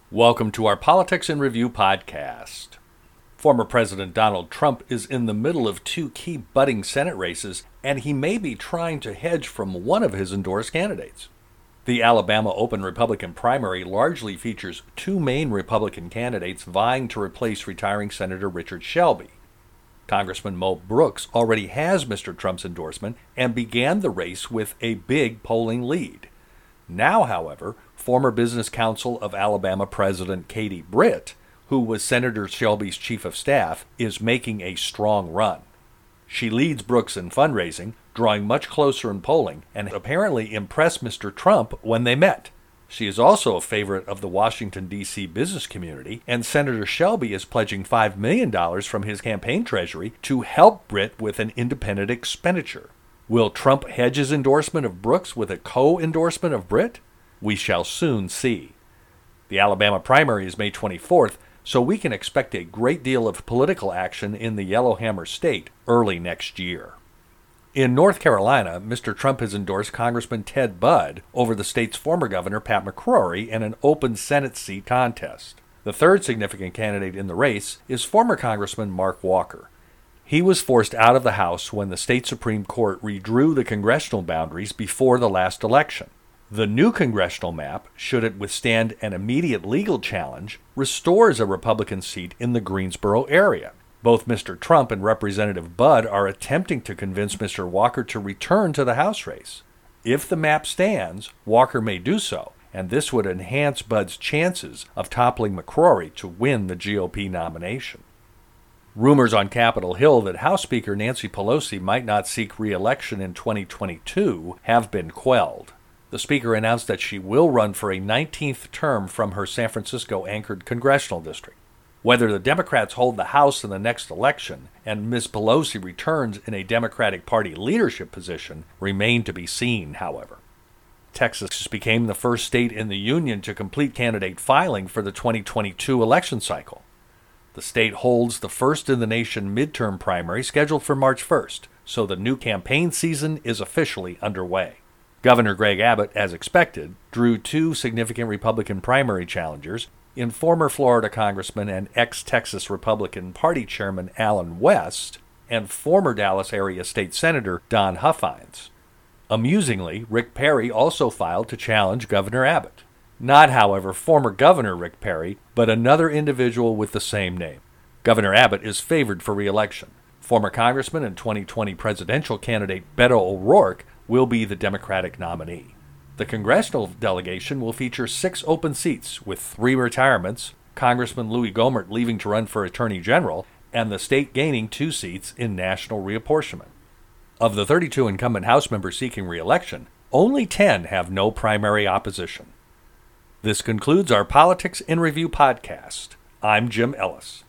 Welcome to our Politics in Review podcast. Former President Donald Trump is in the middle of two key budding Senate races, and he may be trying to hedge from one of his endorsed candidates. The Alabama open Republican primary largely features two main Republican candidates vying to replace retiring Senator Richard Shelby. Congressman Mo Brooks already has Mr. Trump's endorsement and began the race with a big polling lead. Now, however, former business counsel of Alabama President Katie Britt, who was Senator Shelby's chief of staff, is making a strong run. She leads Brooks in fundraising, drawing much closer in polling, and apparently impressed Mr. Trump when they met. She is also a favorite of the Washington, D.C. business community, and Senator Shelby is pledging $5 million from his campaign treasury to help Britt with an independent expenditure. Will Trump hedge his endorsement of Brooks with a co-endorsement of Britt? We shall soon see. The Alabama primary is May 24th, so we can expect a great deal of political action in the Yellowhammer state early next year. In North Carolina, Mr. Trump has endorsed Congressman Ted Budd over the state's former governor Pat McCrory in an open Senate seat contest. The third significant candidate in the race is former Congressman Mark Walker. He was forced out of the House when the state Supreme Court redrew the congressional boundaries before the last election. The new congressional map, should it withstand an immediate legal challenge, restores a Republican seat in the Greensboro area. Both Mr. Trump and Representative Budd are attempting to convince Mr. Walker to return to the House race. If the map stands, Walker may do so, and this would enhance Budd's chances of toppling McCrory to win the GOP nomination. Rumors on Capitol Hill that House Speaker Nancy Pelosi might not seek re-election in 2022 have been quelled. The Speaker announced that she will run for a 19th term from her San Francisco-anchored congressional district. Whether the Democrats hold the House in the next election and Ms. Pelosi returns in a Democratic Party leadership position remain to be seen, however. Texas became the first state in the union to complete candidate filing for the 2022 election cycle. The state holds the first-in-the-nation midterm primary scheduled for March 1st, so the new campaign season is officially underway. Governor Greg Abbott, as expected, drew two significant Republican primary challengers in former Florida Congressman and ex-Texas Republican Party Chairman Allen West and former Dallas area state Senator Don Huffines. Amusingly, Rick Perry also filed to challenge Governor Abbott. Not, however, former Governor Rick Perry, but another individual with the same name. Governor Abbott is favored for re-election. Former Congressman and 2020 presidential candidate Beto O'Rourke will be the Democratic nominee. The congressional delegation will feature 6 open seats, with 3 retirements, Congressman Louis Gohmert leaving to run for Attorney General, and the state gaining 2 seats in national reapportionment. Of the 32 incumbent House members seeking re-election, only 10 have no primary opposition. This concludes our Politics in Review podcast. I'm Jim Ellis.